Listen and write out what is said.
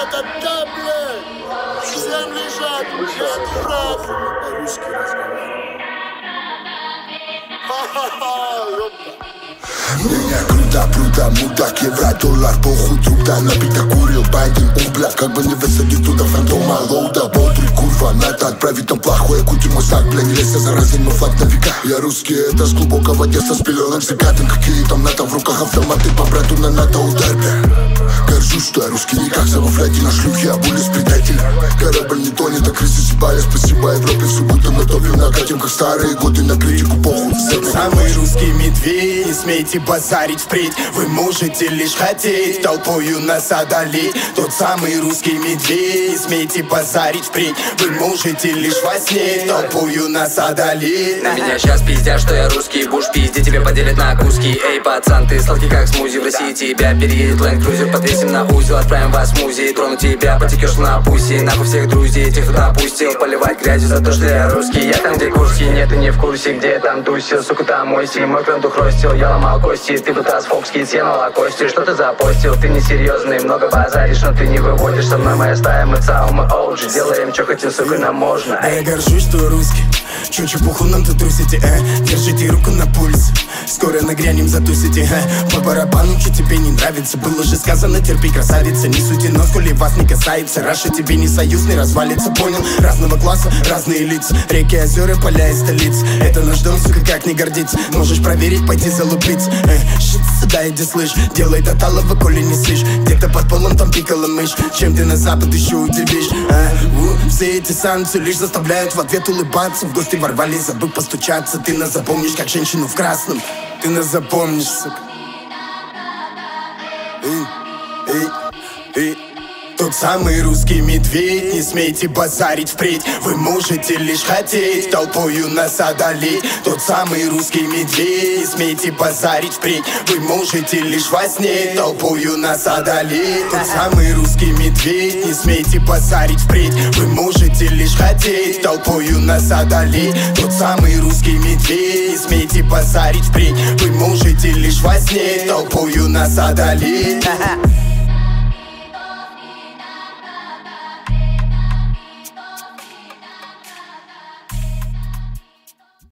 когда, блядь, всем лежат, я дурак. По-русски разговариваю. Ха-ха-ха, ёпта. Меня круто, мудак, евро, доллар, похуй, труда. Напиток курил, байден, убла. Как бы не высадить туда фантома, лоуда. Бодрый, курва, надо отправить там плохое. Кути мой знак, бля, не лезь, заразен, мой флаг на века. Я русский, это с глубокого детства, с пеленок цыгатым. Какие там НАТО, в руках автоматы, по брату на НАТО удар, бля. Горжусь, что я русский, не как завафляйте на шлюхе, а более с предателем. Корабль не тонет, а кризис ебали. Спасибо Европе, все будто мы топим, накатим, как старые годы, на критику похуй. Самый русский медведь, не смейте базарить впредь. Вы можете лишь хотеть толпою нас одолеть. Тот самый русский медведь, не смейте базарить впредь. Вы можете лишь во сне толпою нас одолеть. На меня сейчас пиздят, что я русский. Будешь пиздить, тебе поделят на куски. Эй, пацан, ты сладкий как смузи. В России тебя переедет Land Cruiser. Подвесим на узел, отправим вас в музей. Трону тебя, потекешь на пуси. Нахуй всех друзей, тех, кто допустил поливать грязью за то, что я русский. Я там, где Курский, нет, ты не в курсе, где я там тусил. Сука, там мой стиль, мой клан дух ростил. Я ломал кости, ты пытался фокскит, я на лакости. Что ты запостил? Ты несерьезный, много базаришь, но ты не выводишь. Со мной моя стая, мы цау, мы OG. Делаем, что хотим, сука, нам можно. А я горжусь, что русский. Чё чепуху нам тут трусите, держите руку на пульс. Скоро нагрянем, затусите, по барабану, что тебе не нравится. Было же сказано, терпи, красавица. Не сути нос, коли вас не касается. Раша тебе не союзный, развалится, понял? Разного класса, разные лица. Реки, озера, поля и столицы. Это наш дом, сука, как не гордиться. Можешь проверить, пойти залупиться. Шит сюда, иди, слышь. Делай до талого, коли не слышь. Где-то под полом там пикала мышь. Чем ты на запад еще удивишь? Все эти санкции лишь заставляют в ответ улыбаться. В гости ворвались, забыв постучаться. Ты нас запомнишь, как женщину в красном. Ты нас запомнишь, сука. Тот самый русский медведь, не смейте базарить впредь. Вы можете лишь хотеть толпою нас одолеть. Тот самый русский медведь, не смейте базарить впредь. Вы можете лишь во сне толпою нас одолеть. Тот самый русский медведь, не смейте базарить впредь. Вы можете лишь хотеть толпою нас одолеть. Тот самый русский медведь, не смейте базарить впредь. Вы можете лишь во сне толпою нас одолеть.